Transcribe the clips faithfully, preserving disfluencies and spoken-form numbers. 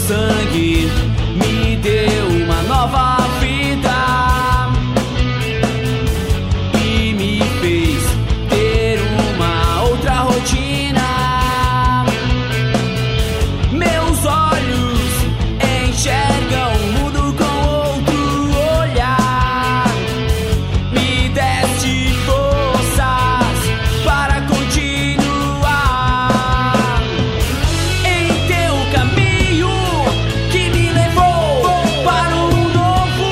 sangue me deu uma nova vida e me fez ter uma outra rotina. Meus olhos enxergam o mundo com outro olhar. Me deste forças para continuar em teu caminho que me levou para um novo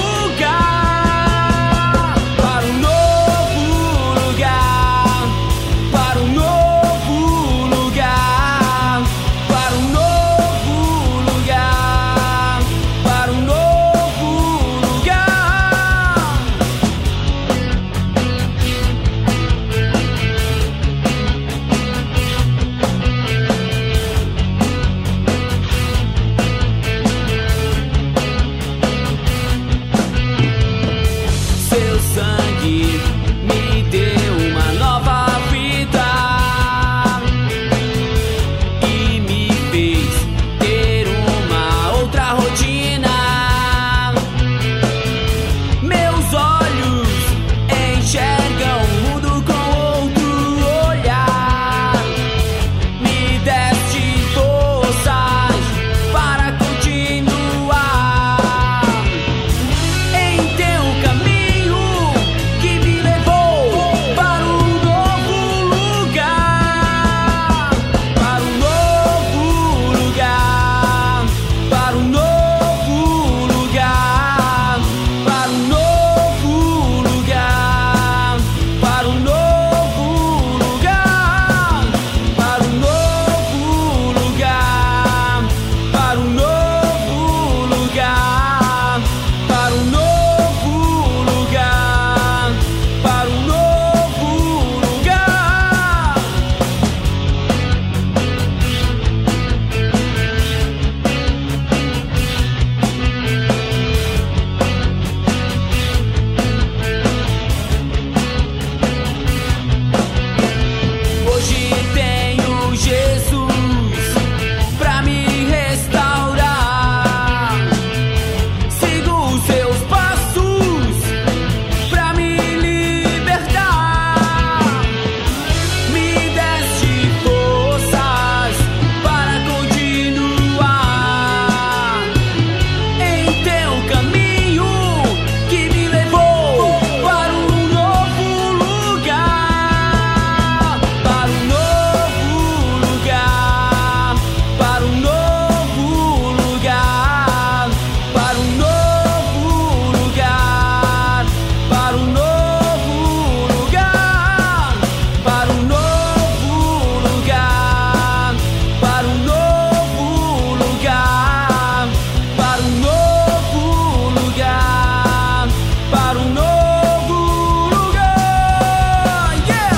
lugar, para um novo lugar, para um novo lugar, para um novo lugar, para um novo lugar. Seu sangue me deu uma nova vida e me fez ter uma outra rotina. Meus olhos enxergam o mundo com outro olhar. Me deste forças para continuar em teu caminho que me levou para um novo lugar, para um novo lugar, para um novo lugar, para um novo lugar, para um novo lugar, para um novo lugar, para um novo lugar, para um novo lugar, para um novo lugar. Hoje tenho Jesus pra me restaurar. Sigo os seus passos pra me libertar. Me deste forças para continuar em teu caminho que me levou para um novo lugar, para um novo lugar, para um novo lugar, para um novo lugar, para um novo lugar, para um novo lugar, para um novo lugar, para um novo lugar, para um novo lugar. Yeah!